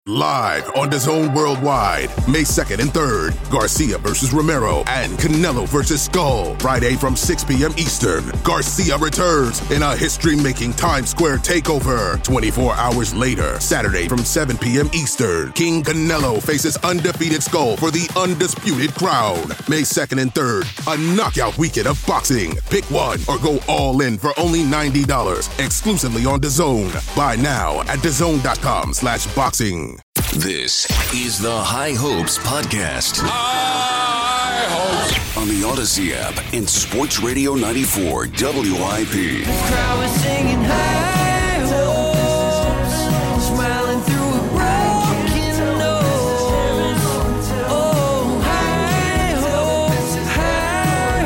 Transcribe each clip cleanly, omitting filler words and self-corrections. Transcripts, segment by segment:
Live on DAZN Worldwide, May 2nd and 3rd, Garcia versus Romero and Canelo versus Skull. Friday from 6 p.m. Eastern, Garcia returns in a history-making Times Square takeover. 24 hours later, Saturday from 7 p.m. Eastern, King Canelo faces undefeated Skull for the undisputed crown. May 2nd and 3rd, a knockout weekend of boxing. Pick one or go all in for only $90, exclusively on DAZN. Buy now at DAZN.com/boxing. This is the High Hopes Podcast. High Hopes. On the Odyssey app and Sports Radio 94 WIP. The crowd was singing high hopes, smiling through a broken nose. Oh, high hopes, high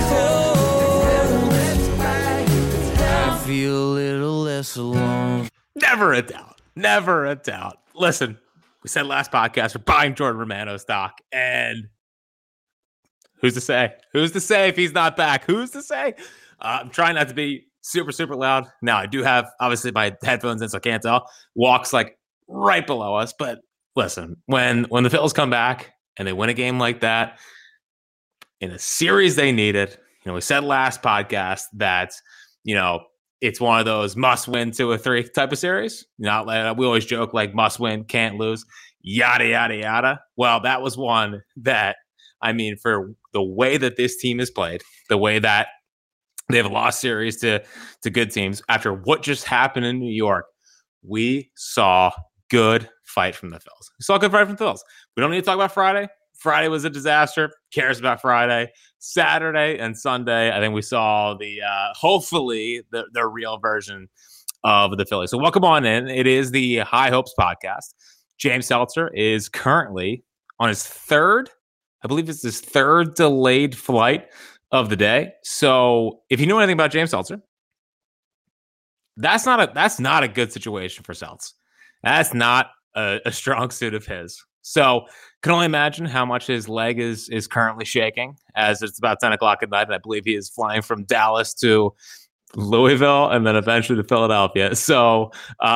hopes. I feel a little less alone. Never a doubt. Never a doubt. Listen, we said last podcast we're buying Jordan Romano stock, and who's to say? Who's to say if he's not back? Who's to say? I'm trying not to be super, super loud. Now, I do have, obviously, my headphones in, so I can't tell. Walk's like right below us. But listen, when the Phils come back and they win a game like that in a series they needed, we said last podcast that, it's one of those must-win 2-3 type of series. Not like we always joke like must-win, can't lose, yada, yada, yada. Well, that was one that, for the way that this team has played, the way that they've lost series to good teams, after what just happened in New York, we saw good fight from the Phils. We saw good fight from the Phils. We don't need to talk about Friday. Friday was a disaster. Cares about Friday. Saturday and Sunday, I think we saw the hopefully the real version of the Phillies. So welcome on in. It is the High Hopes Podcast. James Seltzer is currently on his third, I believe it's his third delayed flight of the day. So if you know anything about James Seltzer, that's not a good situation for Seltz. That's not a strong suit of his. So can only imagine how much his leg is currently shaking as it's about 10 o'clock at night. And I believe he is flying from Dallas to Louisville and then eventually to Philadelphia. So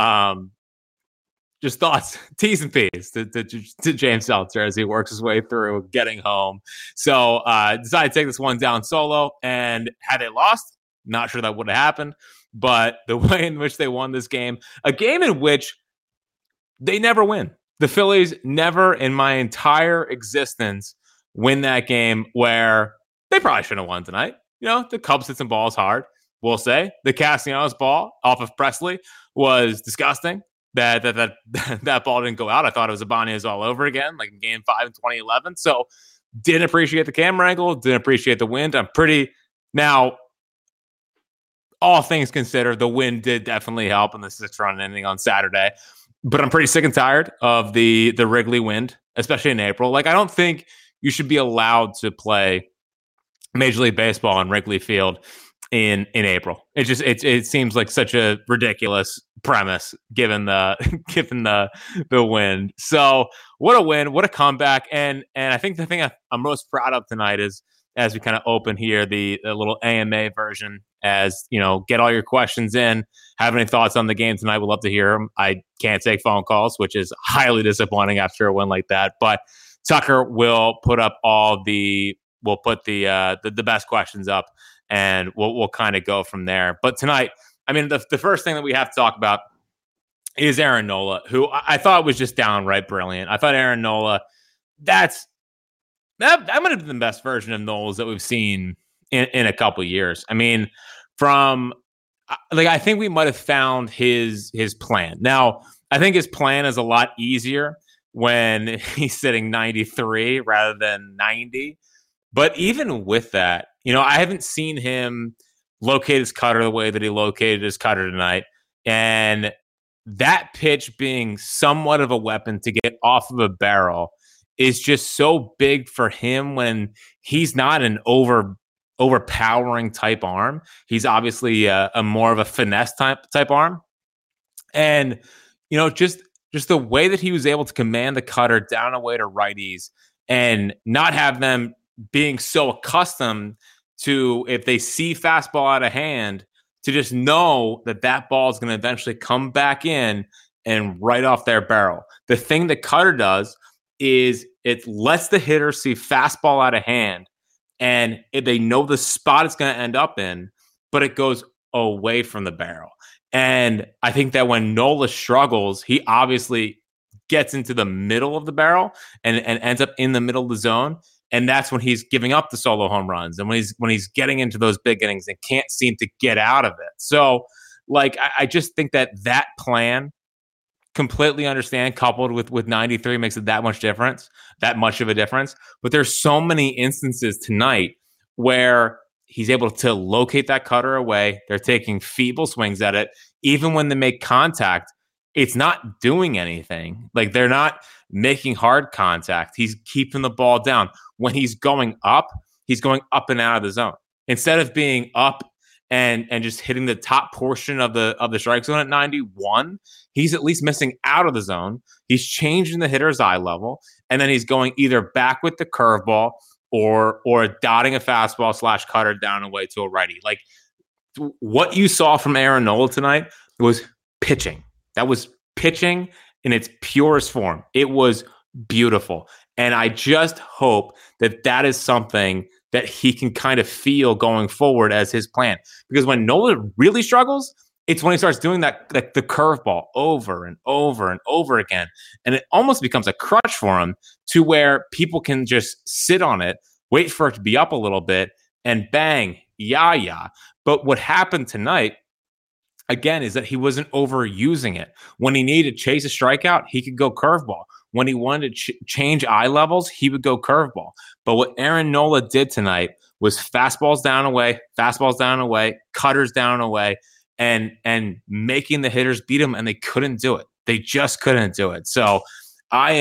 just thoughts, T's and P's to James Seltzer as he works his way through getting home. So decided to take this one down solo. And had they lost, not sure that would have happened. But the way in which they won this game, a game in which they never win. The Phillies never in my entire existence win that game where they probably shouldn't have won tonight. The Cubs hit some balls hard, we'll say. The Castellanos ball off of Presley was disgusting. That ball didn't go out. I thought it was Ibanez all over again, like in Game 5 in 2011. So didn't appreciate the camera angle, didn't appreciate the wind. Now, all things considered, the wind did definitely help in the 6-run inning on Saturday. But I'm pretty sick and tired of the Wrigley wind, especially in April. Like, I don't think you should be allowed to play Major League Baseball on Wrigley Field in April. It seems like such a ridiculous premise given the wind. So what a win, what a comeback, and I think the thing I'm most proud of tonight is, as we kind of open here, the little AMA version, as get all your questions in. Have any thoughts on the game tonight? We'd love to hear them. I can't take phone calls, which is highly disappointing after a win like that. But Tucker will put the best questions up, and we'll kind of go from there. But tonight, the first thing that we have to talk about is Aaron Nola, who I thought was just downright brilliant. I thought Aaron Nola, that might have been the best version of Noles that we've seen in a couple of years. I think we might have found his plan. Now, I think his plan is a lot easier when he's sitting 93 rather than 90. But even with that, I haven't seen him locate his cutter the way that he located his cutter tonight. And that pitch being somewhat of a weapon to get off of a barrel is just so big for him when he's not an overpowering type arm. He's obviously a more of a finesse type arm. And, just the way that he was able to command the cutter down away to righties and not have them being so accustomed to, if they see fastball out of hand, to just know that ball is going to eventually come back in and right off their barrel. The thing that cutter does is it lets the hitter see fastball out of hand, and they know the spot it's going to end up in, but it goes away from the barrel. And I think that when Nola struggles, he obviously gets into the middle of the barrel and ends up in the middle of the zone. And that's when he's giving up the solo home runs. And when he's getting into those big innings and can't seem to get out of it. So, like, I just think that plan, completely understand, coupled with 93 makes it that much of a difference. But there's so many instances tonight where he's able to locate that cutter away. They're taking feeble swings at it. Even when they make contact, it's not doing anything. Like, they're not making hard contact. He's keeping the ball down. When he's going up and out of the zone. Instead of being up and just hitting the top portion of the strike zone at 91, he's at least missing out of the zone. He's changing the hitter's eye level, and then he's going either back with the curveball or dotting a fastball / cutter down away to a righty. Like, what you saw from Aaron Nola tonight was pitching. That was pitching in its purest form. It was beautiful. And I just hope that is something that he can kind of feel going forward as his plan. Because when Nola really struggles, it's when he starts doing that, like the curveball over and over and over again. And it almost becomes a crutch for him, to where people can just sit on it, wait for it to be up a little bit, and bang, yeah. But what happened tonight, again, is that he wasn't overusing it. When he needed to chase a strikeout, he could go curveball. When he wanted to change eye levels, he would go curveball. But what Aaron Nola did tonight was fastballs down away, cutters down away, and making the hitters beat him, and they couldn't do it. They just couldn't do it. So I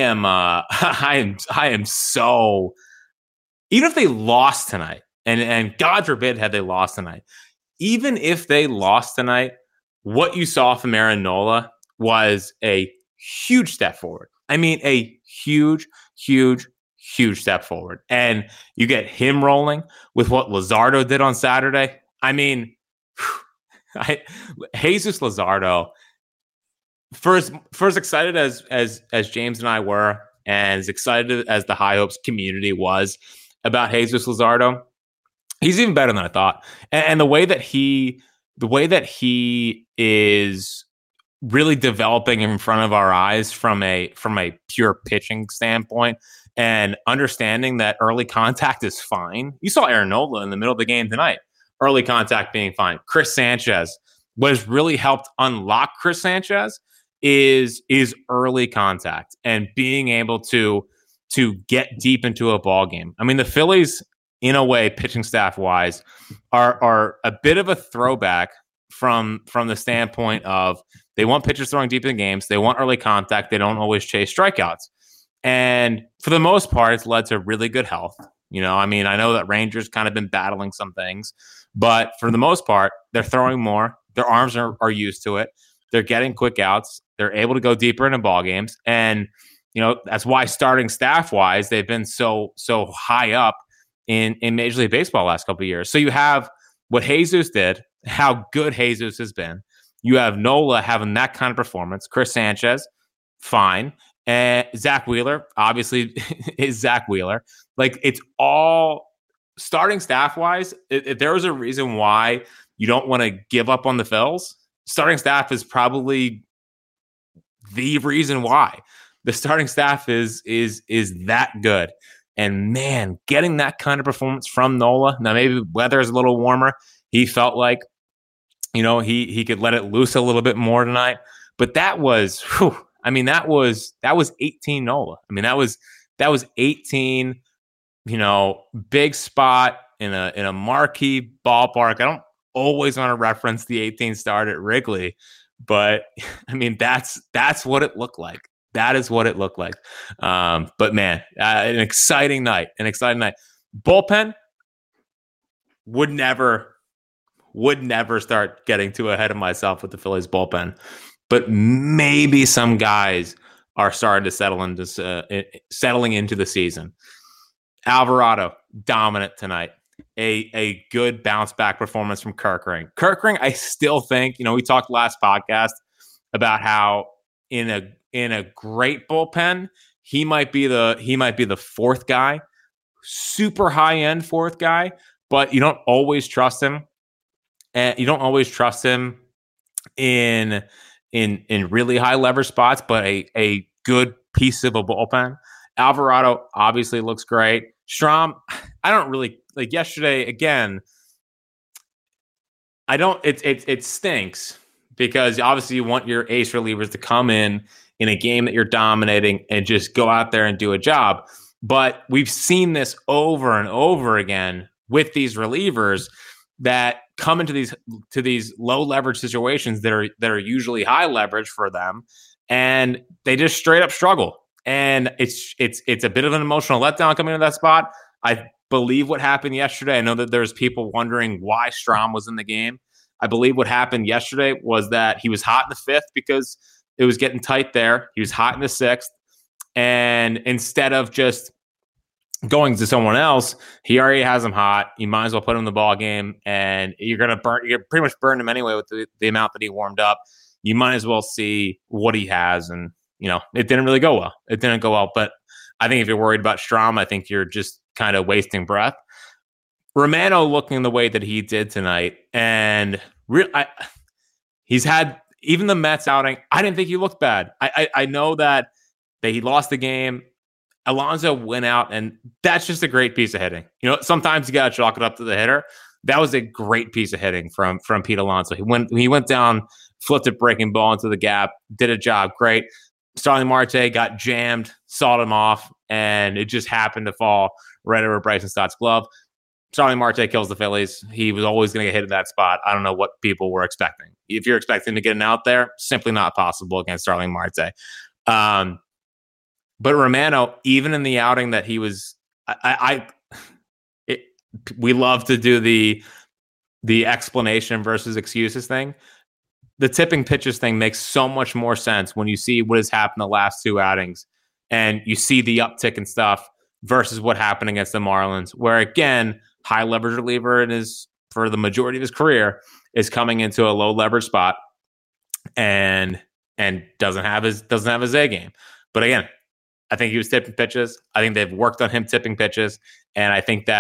am so, even if they lost tonight, and God forbid had they lost tonight, even if they lost tonight, what you saw from Aaron Nola was a huge step forward. I mean, a huge step forward. And you get him rolling with what Luzardo did on Saturday. I mean, Jesus Luzardo, first excited as James and I were, and as excited as the High Hopes community was about Jesus Luzardo, he's even better than I thought. And the way that he is really developing in front of our eyes from a pure pitching standpoint, and understanding that early contact is fine. You saw Aaron Nola in the middle of the game tonight, early contact being fine. Chris Sanchez, what has really helped unlock Chris Sanchez is early contact and being able to get deep into a ball game. I mean, the Phillies, in a way, pitching staff wise, are a bit of a throwback from the standpoint of they want pitchers throwing deep in games. They want early contact. They don't always chase strikeouts. And for the most part, it's led to really good health. You know, I mean, I know that Rangers kind of been battling some things, but for the most part, they're throwing more. Their arms are used to it. They're getting quick outs. They're able to go deeper into ball games. And, you know, that's why starting staff wise, they've been so high up in Major League Baseball last couple of years. So you have what Jesus did, how good Jesus has been. You have Nola having that kind of performance. Chris Sanchez, fine. And Zach Wheeler, obviously, is Zach Wheeler. Like, it's all starting staff-wise. If there was a reason why you don't want to give up on the Phils, starting staff is probably the reason why. The starting staff is that good. And, man, getting that kind of performance from Nola, now maybe weather is a little warmer. He felt like, you know, he could let it loose a little bit more tonight. But that was, I mean, that was 18 Nola. I mean, that was 18, you know, big spot in a marquee ballpark. I don't always want to reference the 18 start at Wrigley, but I mean, that's what it looked like. That is what it looked like. But man, an exciting night. Bullpen would never start getting too ahead of myself with the Phillies bullpen, but maybe some guys are starting to settling into the season. Alvarado, dominant tonight. A good bounce back performance from Kerkering. I still think, you know, we talked last podcast about how in a great bullpen, he might be the fourth guy, super high end fourth guy, but you don't always trust him. And you don't always trust him in really high leverage spots, but a good piece of a bullpen. Alvarado obviously looks great. Strahm, I don't really like yesterday again. It stinks because obviously you want your ace relievers to come in a game that you're dominating and just go out there and do a job. But we've seen this over and over again with these relievers that come into these low leverage situations that are usually high leverage for them, and they just straight up struggle. And it's a bit of an emotional letdown coming into that spot. I believe what happened yesterday. I know that there's people wondering why Strahm was in the game. I believe what happened yesterday was that he was hot in the fifth because it was getting tight there. He was hot in the sixth, and instead of just going to someone else, he already has him hot. You might as well put him in the ball game, and you're pretty much burn him anyway with the amount that he warmed up. You might as well see what he has, and it didn't really go well. It didn't go well, but I think if you're worried about Strahm, I think you're just kind of wasting breath. Romano looking the way that he did tonight, and he's had even the Mets outing. I didn't think he looked bad. I know that he lost the game. Alonso went out, and that's just a great piece of hitting. Sometimes you got to chalk it up to the hitter. That was a great piece of hitting from Pete Alonso. He went down, flipped a breaking ball into the gap, did a job. Great. Starling Marte got jammed, sawed him off, and it just happened to fall right over Bryson Stott's glove. Starling Marte kills the Phillies. He was always going to get hit in that spot. I don't know what people were expecting. If you're expecting to get an out there, simply not possible against Starling Marte. But Romano, even in the outing that he was, we love to do the explanation versus excuses thing. The tipping pitches thing makes so much more sense when you see what has happened the last two outings and you see the uptick and stuff versus what happened against the Marlins, where again, high leverage reliever for the majority of his career is coming into a low leverage spot and doesn't have his A game. But again, I think he was tipping pitches. I think they've worked on him tipping pitches. And I think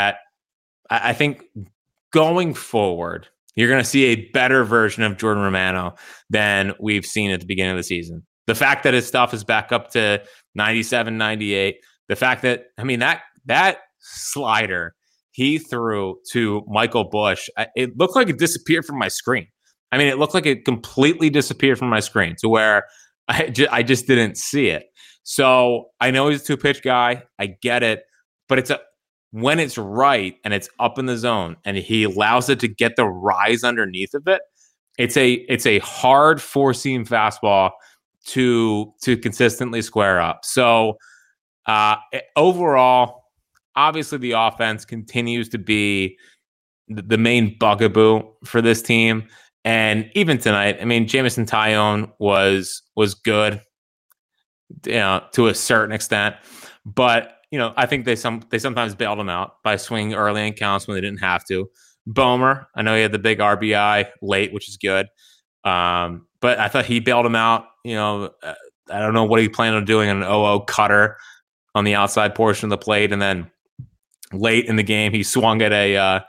going forward, you're going to see a better version of Jordan Romano than we've seen at the beginning of the season. The fact that his stuff is back up to 97, 98, the fact that, that slider he threw to Michael Busch, it looked like it disappeared from my screen. It looked like it completely disappeared from my screen to where I just didn't see it. So I know he's a two-pitch guy. I get it. But when it's right and it's up in the zone and he allows it to get the rise underneath of it, it's a hard four-seam fastball to consistently square up. So overall, obviously the offense continues to be the main bugaboo for this team. And even tonight, Jameson Taillon was good, to a certain extent. But I think they sometimes bailed him out by swinging early in counts when they didn't have to. Bomer, I know he had the big RBI late, which is good. But I thought he bailed him out. I don't know what he planned on doing, an 0-0 cutter on the outside portion of the plate, and then late in the game he swung at a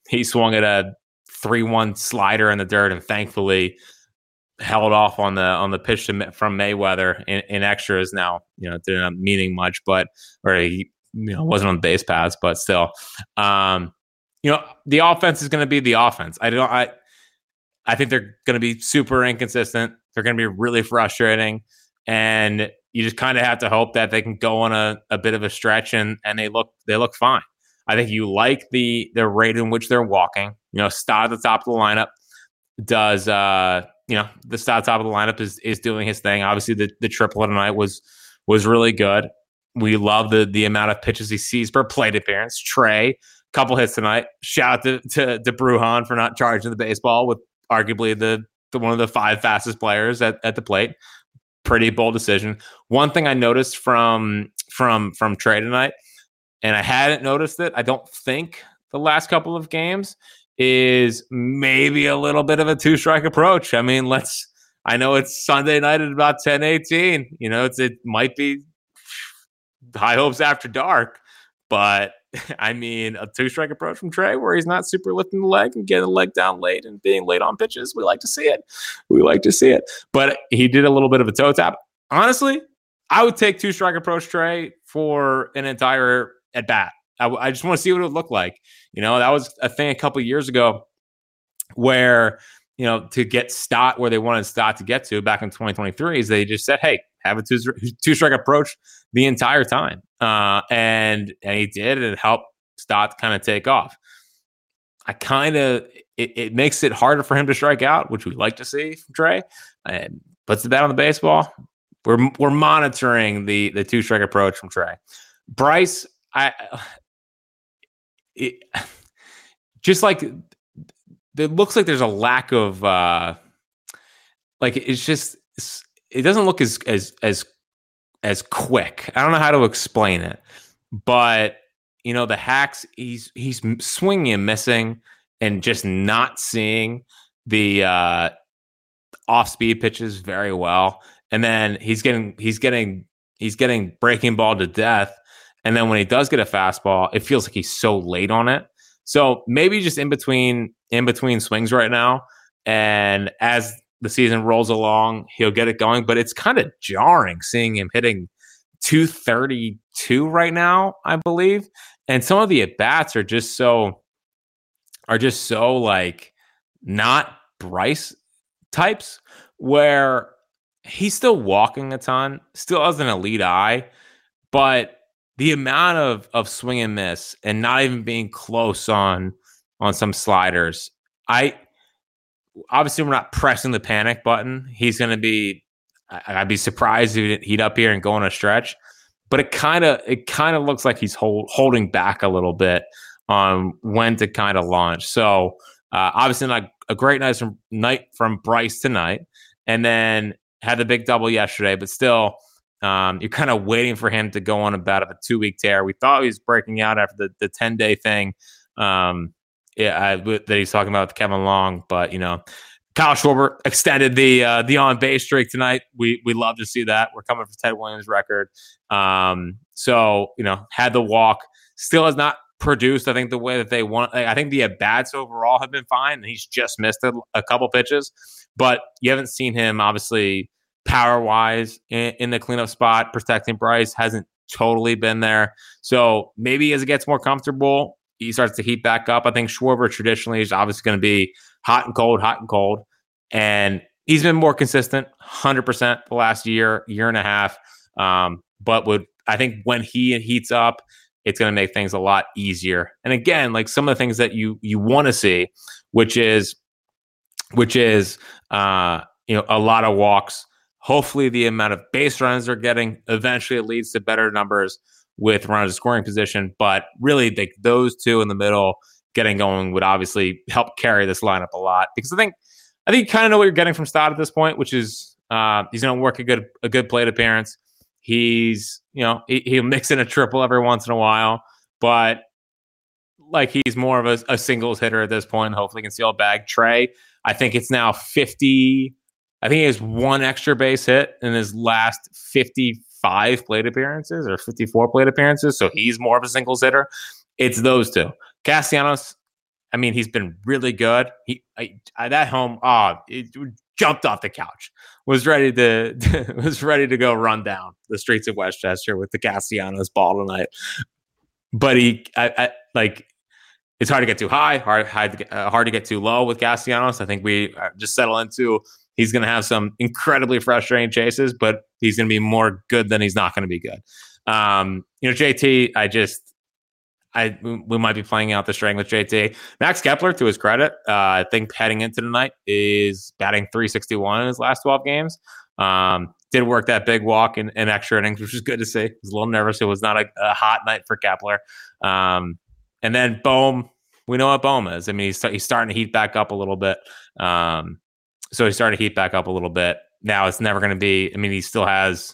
3-1 slider in the dirt, and thankfully held off on the pitch from Mayweather in extras. Now, it didn't end up meaning much, or he wasn't on the base paths, but still, the offense is going to be the offense. I think they're going to be super inconsistent. They're going to be really frustrating, and you just kind of have to hope that they can go on a bit of a stretch and they look fine. I think you like the rate in which they're walking. Stott at the top of the lineup does. The Stott top of the lineup is doing his thing. Obviously, the triple tonight was really good. We love the amount of pitches he sees per plate appearance. Trey, couple hits tonight. Shout out to Brujan for not charging the baseball with arguably the one of the 5 fastest players at the plate. Pretty bold decision. One thing I noticed from Trey tonight, and I hadn't noticed it, I don't think the last couple of games, is maybe a little bit of a 2-strike approach. I I know it's Sunday night at about 10:18. It might be high hopes after dark, but I mean, a 2-strike approach from Trey where he's not super lifting the leg and getting the leg down late and being late on pitches. We like to see it. But he did a little bit of a toe tap. Honestly, I would take 2-strike approach Trey for an entire at bat. I just want to see what it would look like. That was a thing a couple of years ago where, to get Stott where they wanted Stott to get to back in 2023 is they just said, hey, have a 2-strike approach the entire time. And he did, and it helped Stott kind of take off. It makes it harder for him to strike out, which we like to see from Trey, and puts the bat on the baseball. We're monitoring the 2-strike approach from Trey. Bryce, it looks like there's a lack of it doesn't look as quick. I don't know how to explain it, but the hacks, he's swinging and missing and just not seeing the off-speed pitches very well. And then he's getting breaking ball to death. And then when he does get a fastball, it feels like he's so late on it. So maybe just in between swings right now. And as the season rolls along, he'll get it going. But it's kind of jarring seeing him hitting 232 right now, I believe. And some of the at-bats are just so like not Bryce types, where he's still walking a ton, still has an elite eye, but the amount of swing and miss and not even being close on some sliders, obviously we're not pressing the panic button. He's going to be, I'd be surprised if he didn't heat up here and go on a stretch, but it kind of looks like he's holding back a little bit on when to kind of launch. So obviously not a great night from Bryce tonight, and then had the big double yesterday, but still you're kind of waiting for him to go on about a 2-week tear. We thought he was breaking out after the 10-day thing that he's talking about with Kevin Long, but Kyle Schwarber extended the on base streak tonight. We love to see that. We're coming for Ted Williams' record. So had the walk, still has not produced, I think, the way that they want. I think the at-bats overall have been fine, and he's just missed a couple pitches, but you haven't seen him obviously power-wise in the cleanup spot. Protecting Bryce hasn't totally been there. So maybe as it gets more comfortable, he starts to heat back up. I think Schwarber traditionally is obviously going to be hot and cold. And he's been more consistent, 100% the last year and a half. But I think when he heats up, it's going to make things a lot easier. And again, like some of the things that you want to see, which is a lot of walks. Hopefully the amount of base runs they're getting, eventually it leads to better numbers with runners in scoring position. But really, those two in the middle getting going would obviously help carry this lineup a lot. Because I think you kind of know what you're getting from Stott at this point, which is he's going to work a good plate appearance. He's he'll mix in a triple every once in a while, but like he's more of a singles hitter at this point. Hopefully, he can steal a bag. Trey, I think it's now 50. I think he has one extra base hit in his last 55 plate appearances or 54 plate appearances. So he's more of a singles hitter. It's those two. Castellanos, I mean, he's been really good. That home, it jumped off the couch. Was ready to go run down the streets of Westchester with the Castellanos ball tonight. But it's hard to get too high, hard to get too low with Castellanos. I think we just settle into he's going to have some incredibly frustrating chases, but he's going to be more good than he's not going to be good. JT, we might be playing out the string with JT. Max Kepler, to his credit, I think heading into the night is batting .361 in his last 12 games. Did work that big walk in extra innings, which was good to see. I was a little nervous. It was not a hot night for Kepler. And then Bohm, we know what Bohm is. I mean, he's starting to heat back up a little bit. So he's starting to heat back up a little bit. Now it's never going to be. I mean, he still has.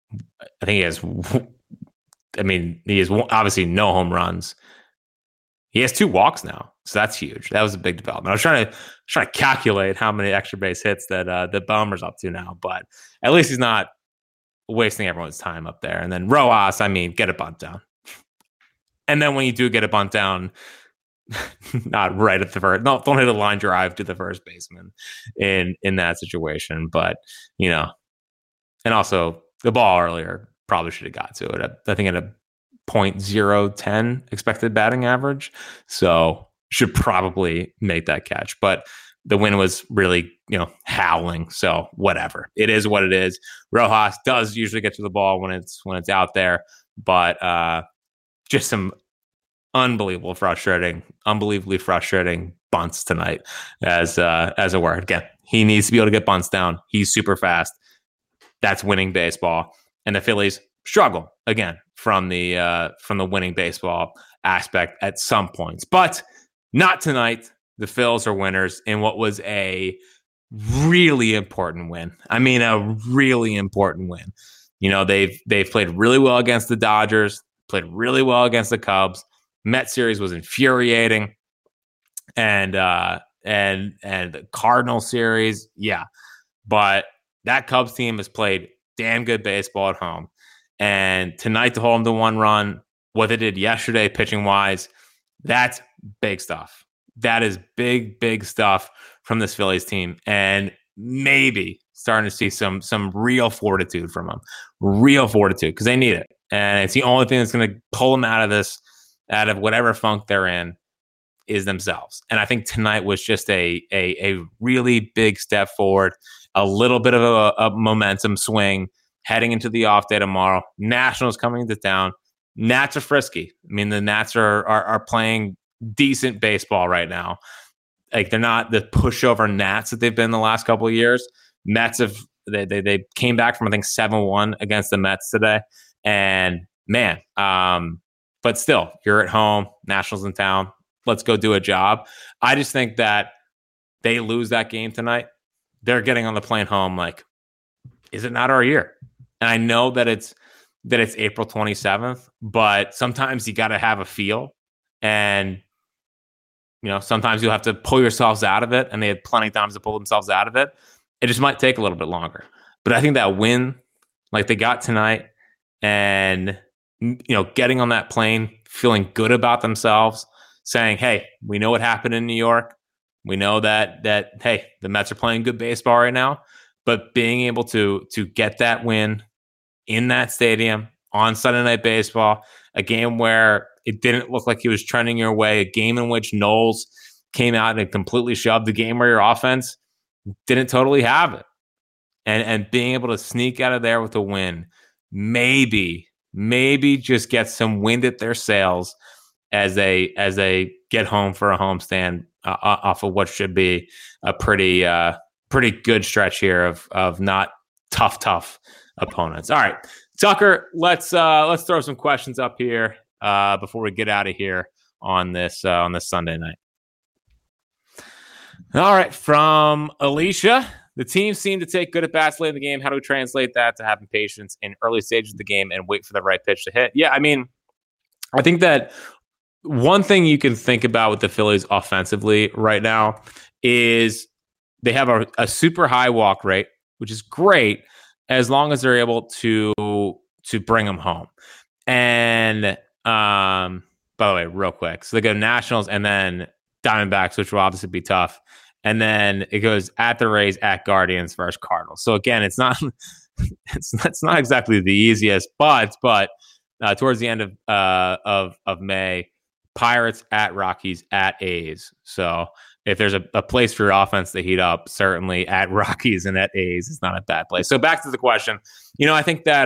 I think he has. I mean, he has obviously no home runs. He has 2 walks now, so that's huge. That was a big development. I was trying to calculate how many extra base hits that Boehmer's up to now, but at least he's not wasting everyone's time up there. And then Rojas, I mean, get a bunt down. And then when you do get a bunt down, not right at the first, don't hit a line drive to the first baseman in that situation. But, and also the ball earlier probably should have got to it. I think at a .010 expected batting average. So should probably make that catch. But the wind was really, howling. So whatever. It is what it is. Rojas does usually get to the ball when it's out there, but just some unbelievably frustrating bunts tonight as a word. Again, he needs to be able to get bunts down. He's super fast. That's winning baseball. And the Phillies struggle again from the winning baseball aspect at some points, but not tonight. The Phils are winners in what was a really important win. I mean, a really important win. They've played really well against the Dodgers, played really well against the Cubs. Met series was infuriating, and the Cardinal series, yeah. But that Cubs team has played damn good baseball at home. And tonight to hold them to 1 run, what they did yesterday pitching wise, that's big stuff. That is big stuff from this Phillies team, and maybe starting to see some real fortitude from them, because they need it, and it's the only thing that's going to pull them out of whatever funk they're in is themselves. And I think tonight was just a really big step forward, a little bit of a momentum swing heading into the off day tomorrow. Nationals coming into town. Nats are frisky. I mean, the Nats are playing decent baseball right now. Like, they're not the pushover Nats that they've been the last couple of years. Mets they came back from, I think, 7-1 against the Mets today. And man, but still, you're at home, Nationals in town. Let's go do a job. I just think that they lose that game tonight, they're getting on the plane home like, is it not our year? And I know that it's April 27th, but sometimes you got to have a feel. And sometimes you'll have to pull yourselves out of it, and they had plenty of times to pull themselves out of it. It just might take a little bit longer. But I think that win, like they got tonight, and getting on that plane, feeling good about themselves, saying, hey, we know what happened in New York. We know that hey, the Mets are playing good baseball right now. But being able to get that win in that stadium on Sunday Night Baseball, a game where it didn't look like he was trending your way, a game in which Knowles came out and completely shoved the game where your offense didn't totally have it. And being able to sneak out of there with a win, maybe just get some wind at their sails as they get home for a homestand off of what should be a pretty good stretch here of not tough opponents. All right, Tucker, let's throw some questions up here before we get out of here on this Sunday night. All right, from Alicia, the team seemed to take good at bats late in the game. How do we translate that to having patience in early stages of the game and wait for the right pitch to hit? Yeah, I mean, I think that one thing you can think about with the Phillies offensively right now is they have a super high walk rate, which is great as long as they're able to bring them home. And by the way, real quick, so they go Nationals and then Diamondbacks, which will obviously be tough. And then it goes at the Rays, at Guardians versus Cardinals. So again, it's not exactly the easiest, but towards the end of May, Pirates, at Rockies, at A's. So if there's a place for your offense to heat up, certainly at Rockies and at A's is not a bad place. So back to the question, I think that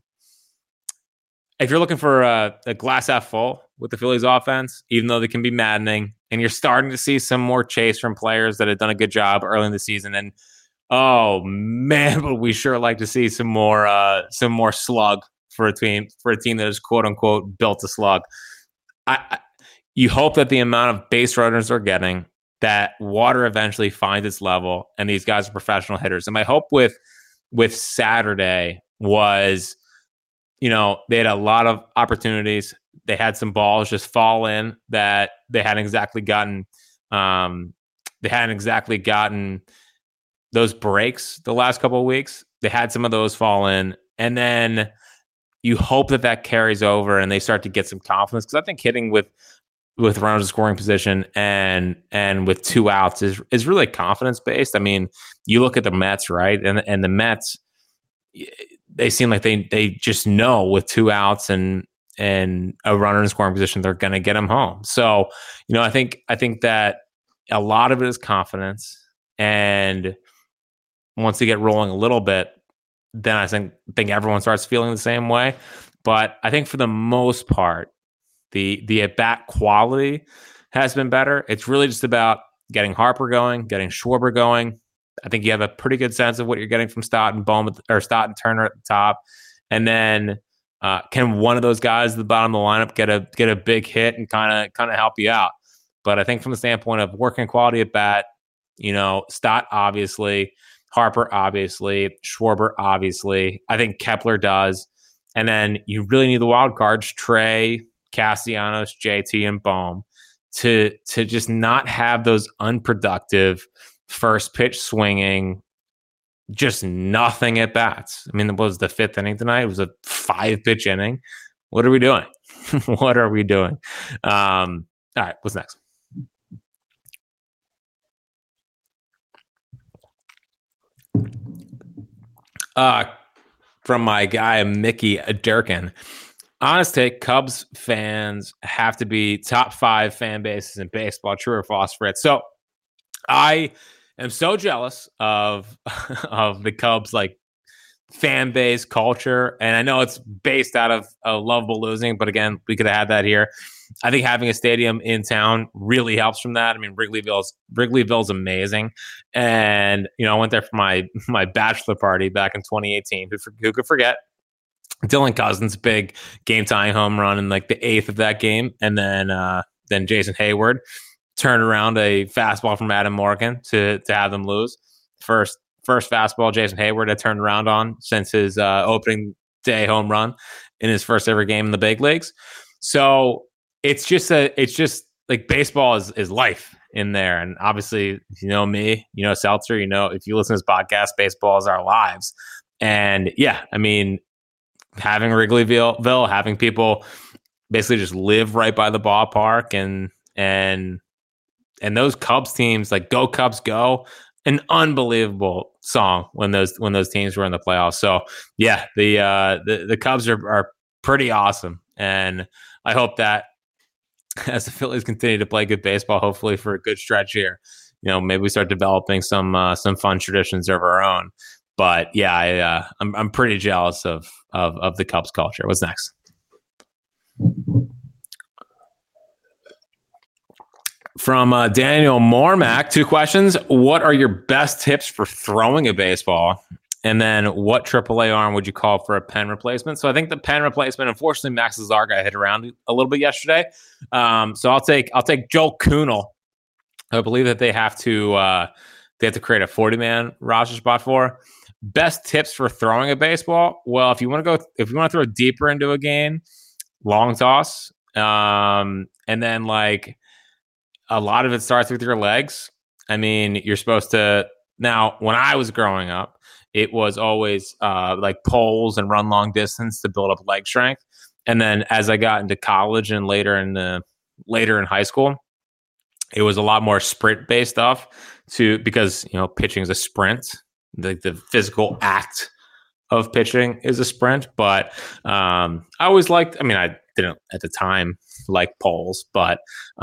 if you're looking for a glass half full with the Phillies offense, even though they can be maddening, and you're starting to see some more chase from players that have done a good job early in the season, and oh man, would we sure like to see some more slug for a team that is quote unquote built to slug. You hope that the amount of base runners they're getting, that water eventually finds its level, and these guys are professional hitters. And my hope with Saturday was, they had a lot of opportunities they had some balls just fall in that they hadn't exactly gotten. They hadn't exactly gotten those breaks the last couple of weeks. They had some of those fall in, and then you hope that carries over and they start to get some confidence. Because I think hitting with runners in scoring position and with 2 outs is really confidence based. I mean, you look at the Mets, right, and the Mets, they seem like they just know with 2 outs and a runner in scoring position, they're going to get them home. So, I think that a lot of it is confidence, and once they get rolling a little bit, then I think everyone starts feeling the same way. But I think for the most part, the at-bat quality has been better. It's really just about getting Harper going, getting Schwarber going. I think you have a pretty good sense of what you're getting from Stott and Turner at the top. And then can one of those guys at the bottom of the lineup get a big hit and kind of help you out? But I think from the standpoint of working quality at bat, Stott obviously, Harper obviously, Schwarber obviously. I think Kepler does. And then you really need the wild cards, Trey, Castellanos, JT, and Bohm, to just not have those unproductive first pitch swinging, just nothing at bats. I mean, it was the 5th inning tonight. It was a 5-pitch inning. What are we doing? What are we doing? All right, what's next? From my guy, Mickey Durkin. Honest take, Cubs fans have to be top 5 fan bases in baseball. True or false, Fritz? So I am so jealous of the Cubs fan base culture, and I know it's based out of a lovable losing, but again, we could have had that here. I think having a stadium in town really helps from that. I mean, Wrigleyville's amazing, and I went there for my bachelor party back in 2018. Who could forget? Dylan Cousins' big game-tying home run in the 8th of that game, and then Jason Hayward turned around a fastball from Adam Morgan to have them lose. First fastball Jason Hayward had turned around on since his opening day home run in his first ever game in the big leagues. So it's just baseball is life in there. And obviously, me, Seltzer, if you listen to this podcast, baseball is our lives. And yeah, I mean, having Wrigleyville, having people basically just live right by the ballpark, and those Cubs teams, Go Cubs Go, an unbelievable song when those teams were in the playoffs. So yeah, the Cubs are pretty awesome, and I hope that as the Phillies continue to play good baseball, hopefully for a good stretch here, maybe we start developing some fun traditions of our own. But yeah, I'm pretty jealous of the Cubs culture. What's next? From Daniel Mormack, 2 questions. What are your best tips for throwing a baseball? And then what AAA arm would you call for a pen replacement? So I think the pen replacement, unfortunately, Max Lazar got hit around a little bit yesterday. So I'll take Joel Kuhnel. I believe that they have to create a 40-man roster spot for. Best tips for throwing a baseball? Well, if you want to throw deeper into a game, long toss, and then a lot of it starts with your legs. I mean, you're supposed to. Now, when I was growing up, it was always poles and run long distance to build up leg strength. And then as I got into college and later in high school, it was a lot more sprint based stuff because pitching is a sprint. The physical act of pitching is a sprint. But I always liked. I mean, I didn't at the time like poles, but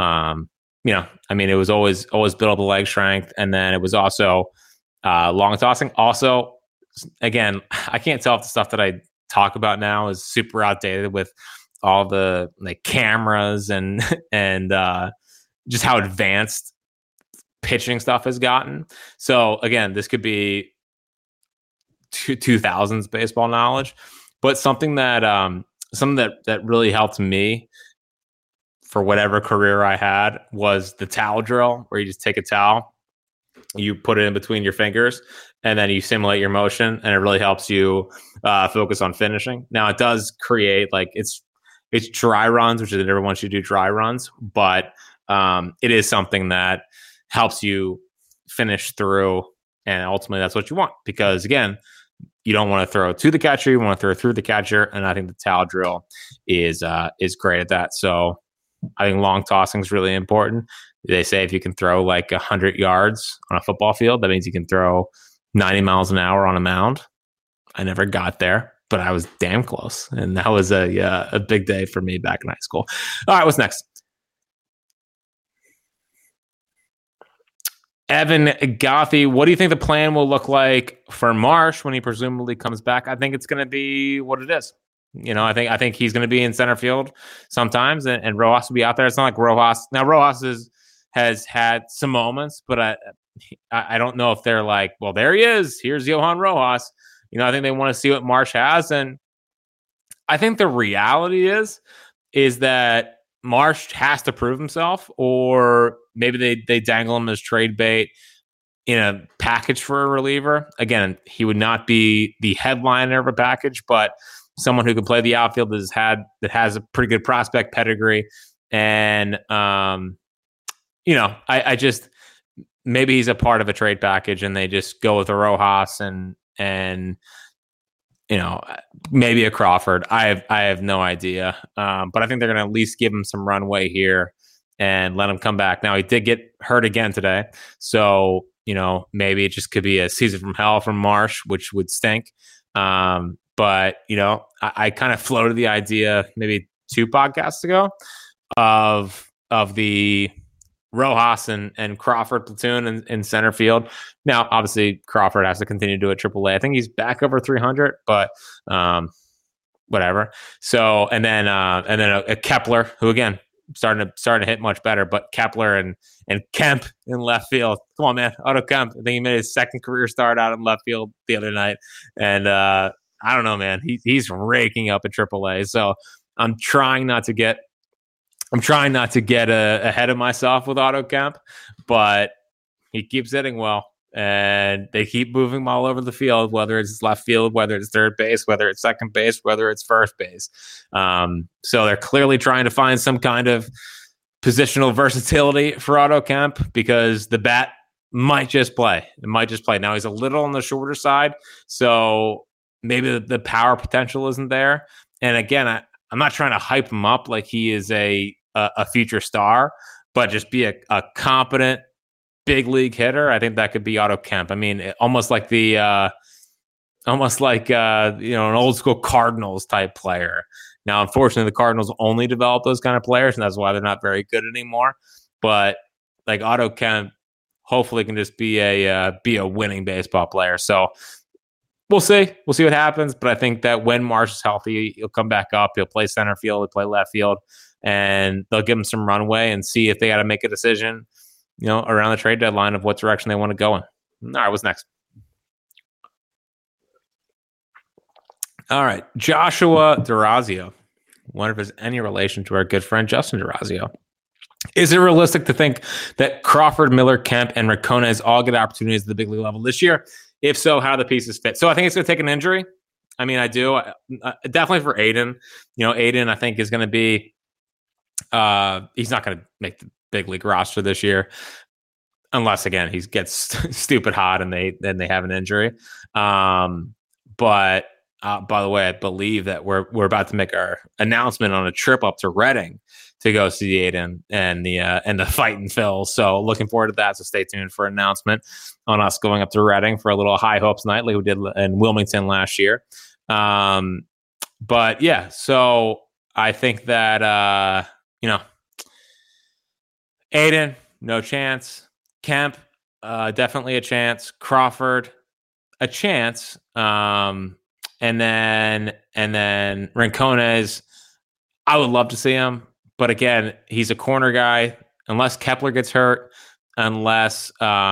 it was always build up the leg strength, and then it was also long tossing. Also, again, I can't tell if the stuff that I talk about now is super outdated with all the cameras and just how advanced pitching stuff has gotten. So again, this could be 2000s baseball knowledge, but something that really helped me for whatever career I had was the towel drill, where you just take a towel, you put it in between your fingers, and then you simulate your motion, and it really helps you focus on finishing. Now, it does create it's dry runs, which is that everyone should do dry runs, but it is something that helps you finish through, and ultimately that's what you want, because again, you don't want to throw to the catcher, you want to throw through the catcher, and I think the towel drill is great at that. So I think long tossing is really important. They say if you can throw like 100 yards on a football field, that means you can throw 90 miles an hour on a mound. I never got there, but I was damn close. And that was a big day for me back in high school. All right, what's next? Evan Gothy, what do you think the plan will look like for Marsh when he presumably comes back? I think it's going to be what it is. I think he's going to be in center field sometimes, and Rojas will be out there. It's not like Rojas. Now, Rojas has had some moments, but I don't know if they're like, well, there he is. Here's Johan Rojas. I think they want to see what Marsh has. And I think the reality is that Marsh has to prove himself, or maybe they dangle him as trade bait in a package for a reliever. Again, he would not be the headliner of a package, but someone who can play the outfield that has a pretty good prospect pedigree. And, I just, maybe he's a part of a trade package and they just go with a Rojas and maybe a Crawford. I have no idea. But I think they're going to at least give him some runway here and let him come back. Now, he did get hurt again today. So, maybe it just could be a season from hell from Marsh, which would stink. But, I kind of floated the idea maybe 2 podcasts ago of the Rojas and Crawford platoon in center field. Now, obviously, Crawford has to continue to do a AAA. I think he's back over 300, but whatever. So, and then a Kepler, who again starting to hit much better, but Kepler and Kemp in left field. Come on, man, Otto Kemp. I think he made his second career start out in left field the other night, and I don't know, man. He's raking up a AAA. So I'm trying not to get ahead of myself with Otto Kemp, but he keeps hitting well, and they keep moving him all over the field, whether it's left field, whether it's third base, whether it's second base, whether it's first base. So they're clearly trying to find some kind of positional versatility for Otto Kemp, because the bat might just play. It might just play. Now, he's a little on the shorter side, so maybe the power potential isn't there. And again, I'm not trying to hype him up like he is a future star, but just be a competent big league hitter. I think that could be Otto Kemp. I mean, almost like an old school Cardinals type player. Now, unfortunately, the Cardinals only develop those kind of players, and that's why they're not very good anymore. But like Otto Kemp, hopefully can just be a winning baseball player. So we'll see. We'll see what happens. But I think that when Marsh is healthy, he'll come back up. He'll play center field. He'll play left field. And they'll give him some runway and see if they got to make a decision, around the trade deadline of what direction they want to go in. All right, what's next? All right, Joshua D'Orazio. Wonder if there's any relation to our good friend Justin D'Orazio. Is it realistic to think that Crawford, Miller, Kemp, and Rincones all get opportunities at the big league level this year? If so, how do the pieces fit? So I think it's going to take an injury. I mean, I do. Definitely for Aiden. Aiden, I think, is going to be he's not going to make the big league roster this year unless, again, he gets stupid hot and they have an injury. But by the way, I believe that we're about to make our announcement on a trip up to Reading to go see Aiden and the fight and Phil. So looking forward to that. So stay tuned for an announcement on us going up to Reading for a little High Hopes Night like we did in Wilmington last year. But yeah, so I think that Aiden, no chance. Kemp, definitely a chance. Crawford, a chance. And then Rincones, I would love to see him. But again, he's a corner guy. Unless Kepler gets hurt, unless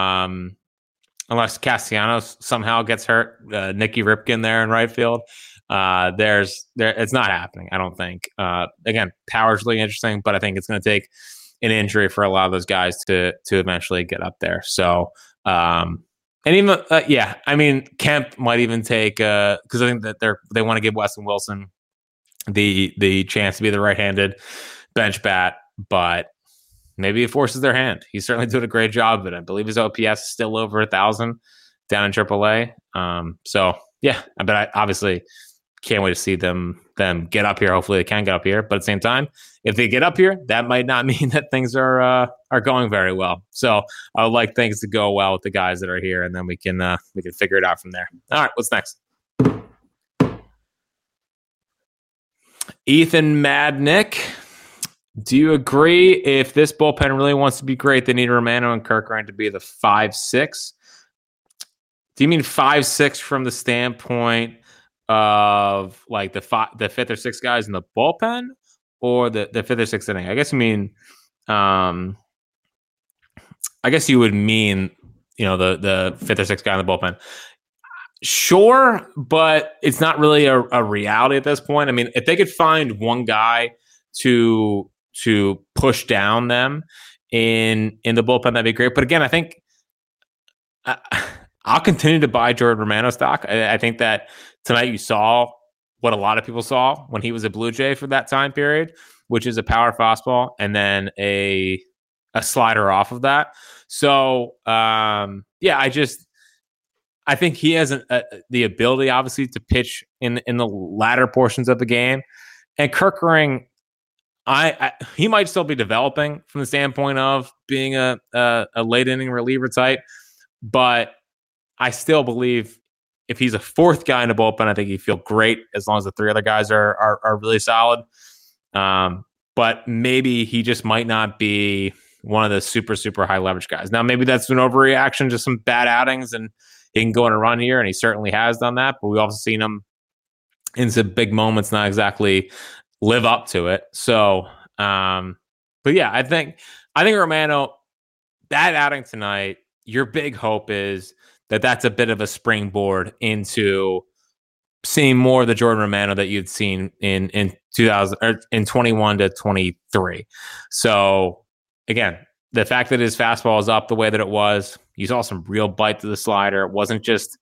Castellanos somehow gets hurt, Nicky Ripken there in right field, it's not happening, I don't think. Again, power's really interesting, but I think it's going to take an injury for a lot of those guys to eventually get up there. So, and even I mean, Kemp might even take because I think that they want to give Weston Wilson the chance to be the right-handed bench bat, but maybe it forces their hand. He's certainly doing a great job of it. I believe his OPS is still over 1,000 down in AAA. So yeah, but I obviously can't wait to see them get up here. Hopefully they can get up here. But at the same time, if they get up here, that might not mean that things are going very well. So I would like things to go well with the guys that are here, and then we can figure it out from there. All right, what's next? Ethan Madnick. Do you agree if this bullpen really wants to be great, they need Romano and Kerkering to be the 5-6? Do you mean 5-6 from the standpoint of like the fifth or sixth guys in the bullpen, or the fifth or sixth inning? I guess you mean, I guess you would mean, the fifth or sixth guy in the bullpen. Sure, but it's not really a reality at this point. I mean, if they could find one guy to push down them in the bullpen, that'd be great. But again, I think I'll continue to buy Jordan Romano stock. I think that tonight you saw what a lot of people saw when he was a Blue Jay for that time period, which is a power fastball and then a slider off of that. So I think he has the ability, obviously, to pitch in the latter portions of the game. And Kerkering, he might still be developing from the standpoint of being a late inning reliever type, but I still believe if he's a fourth guy in the bullpen, I think he'd feel great as long as the three other guys are really solid. But maybe he just might not be one of the super, super high leverage guys. Now, maybe that's an overreaction to some bad outings, and he can go on a run here, and he certainly has done that. But we've also seen him in some big moments not exactly live up to it. So, but yeah, I think Romano, that outing tonight, your big hope is that that's a bit of a springboard into seeing more of the Jordan Romano that you'd seen in 2000 or in 21 to 23. So again, the fact that his fastball is up the way that it was, you saw some real bite to the slider. It wasn't just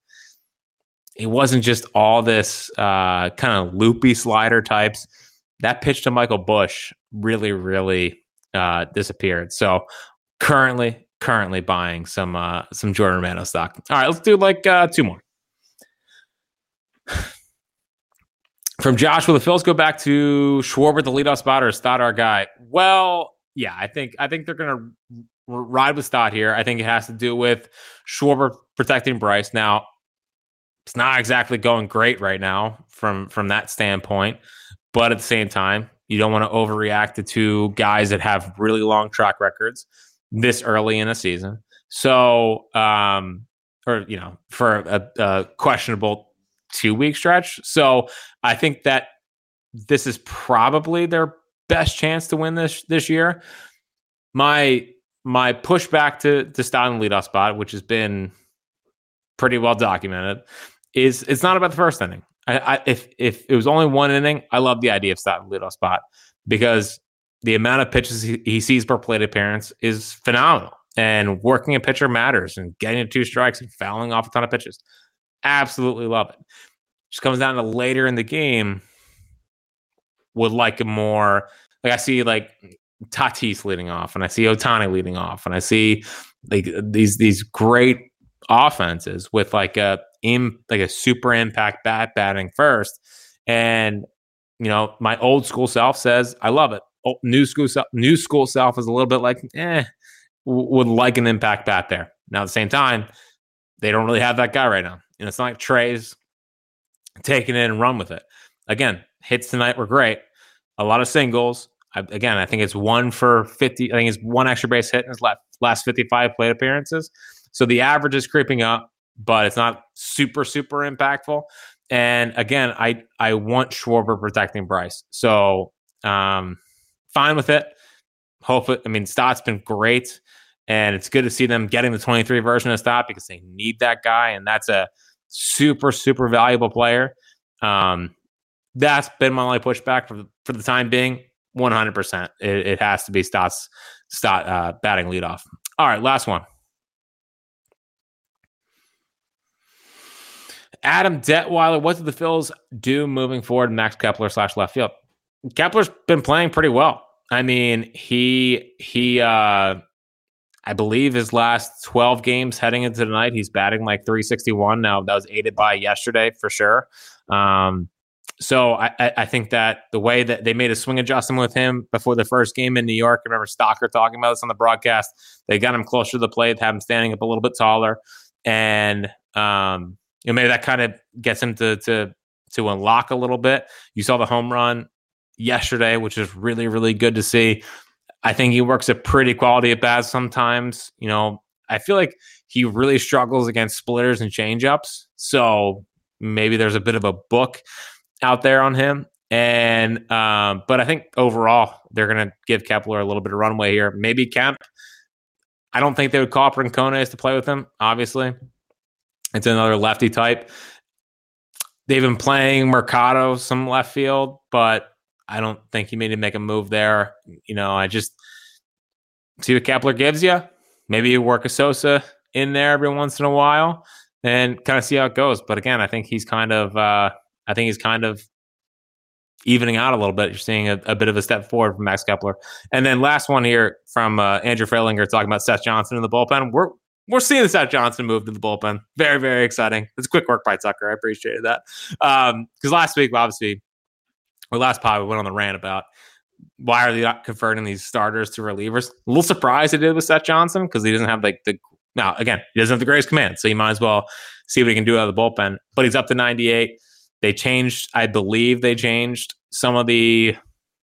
all this kind of loopy slider types. That pitch to Michael Busch really, really disappeared. So currently buying some Jordan Romano stock. All right, let's do two more. From Josh, will the Phils go back to Schwarber, the leadoff spot, or Stott, our guy? Well, yeah, I think they're going to ride with Stott here. I think it has to do with Schwarber protecting Bryce. Now, it's not exactly going great right now from that standpoint, but at the same time, you don't want to overreact to two guys that have really long track records this early in a season. So, for a questionable 2-week stretch. So I think that this is probably their best chance to win this year. My pushback to Stott in the leadoff spot, which has been pretty well documented, is it's not about the first inning. If it was only one inning, I love the idea of Stott in the leadoff spot because the amount of pitches he sees per plate appearance is phenomenal. And working a pitcher matters, and getting to 2 strikes and fouling off a ton of pitches. Absolutely love it. Just comes down to later in the game, would like a more, like I see like Tatis leading off, and I see Ohtani leading off, and I see like these great offenses with like a super impact batting first. And my old school self says I love it. New school self is a little bit like would like an impact bat there. Now at the same time, they don't really have that guy right now. And it's not like Trey's taking it and run with it. Again, hits tonight were great. A lot of singles. I think it's 1 for 50. I think it's 1 extra base hit in his last 55 plate appearances. So the average is creeping up, but it's not super, super impactful. And again, I want Schwarber protecting Bryce. So fine with it. Stott's been great. And it's good to see them getting the 23 version of Stott because they need that guy. And that's a super, super valuable player. That's been my only pushback for the time being. 100%. It has to be Stott batting leadoff. All right, last one. Adam Detweiler, what did the Phils do moving forward? Max Kepler / left field. Kepler's been playing pretty well. I mean, he I believe his last 12 games heading into tonight, he's batting like 361. Now, that was aided by yesterday for sure. So I think that the way that they made a swing adjustment with him before the first game in New York, I remember Stocker talking about this on the broadcast. They got him closer to the plate, have him standing up a little bit taller. And maybe that kind of gets him to unlock a little bit. You saw the home run yesterday, which is really, really good to see. I think he works a pretty quality at bats sometimes. I feel like he really struggles against splitters and changeups. So maybe there's a bit of a book out there on him. And but I think overall they're going to give Kepler a little bit of runway here. Maybe Kemp. I don't think they would call Rincones to play with him. Obviously, it's another lefty type. They've been playing Mercado some left field, but I don't think he made to make a move there. I just see what Kepler gives you. Maybe you work a Sosa in there every once in a while and kind of see how it goes. But again, I think he's kind of evening out a little bit. You're seeing a bit of a step forward from Max Kepler. And then last one here from Andrew Freilinger talking about Seth Johnson in the bullpen. We're seeing the Seth Johnson move to the bullpen. Very, very exciting. It's quick work by Tucker. I appreciated that. Because last week, obviously, or last pod, we went on the rant about why are they not converting these starters to relievers. A little surprised they did with Seth Johnson because he doesn't have now, again, he doesn't have the greatest command, so you might as well see what he can do out of the bullpen. But he's up to 98. I believe they changed some of the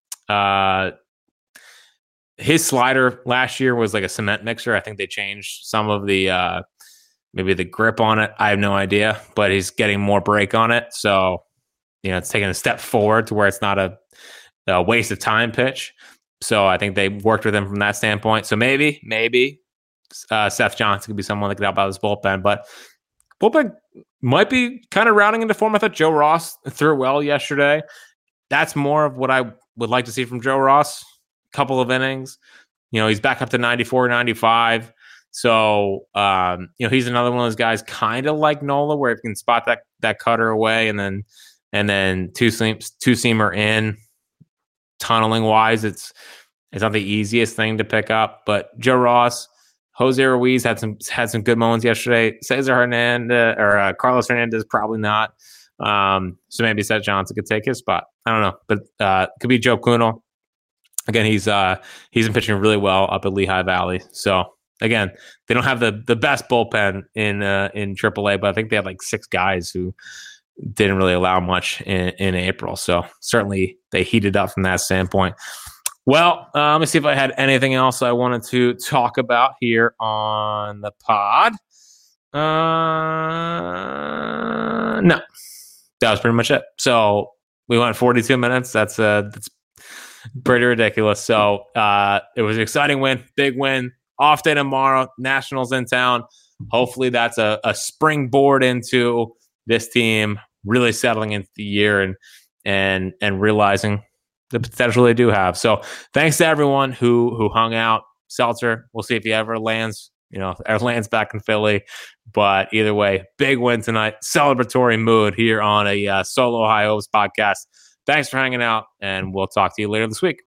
his slider last year was like a cement mixer. I think they changed some of the maybe the grip on it. I have no idea, but he's getting more break on it. So, it's taking a step forward to where it's not a waste of time pitch. So I think they worked with him from that standpoint. So maybe Seth Johnson could be someone that could help out this bullpen, but bullpen might be kind of rounding into form. I thought Joe Ross threw well yesterday. That's more of what I would like to see from Joe Ross. Couple of innings, he's back up to 94, 95. So, he's another one of those guys kind of like Nola where he can spot that cutter away and then two-seamer in. Tunneling wise, it's not the easiest thing to pick up, but Joe Ross, Jose Ruiz had some good moments yesterday. Cesar Hernandez or Carlos Hernandez probably not. So maybe Seth Johnson could take his spot. I don't know, but it could be Joe Kunal. Again, he's been pitching really well up at Lehigh Valley. So again, they don't have the best bullpen in AAA, but I think they have like 6 guys who didn't really allow much in April. So certainly they heated up from that standpoint. Well, let me see if I had anything else I wanted to talk about here on the pod. No, that was pretty much it. So we went 42 minutes. That's pretty ridiculous. So it was an exciting win, big win. Off day tomorrow. Nationals in town. Hopefully that's a springboard into this team really settling into the year and realizing the potential they do have. So thanks to everyone who hung out. Seltzer, we'll see if he ever lands, lands back in Philly. But either way, big win tonight. Celebratory mood here on a solo High Hopes podcast. Thanks for hanging out, and we'll talk to you later this week.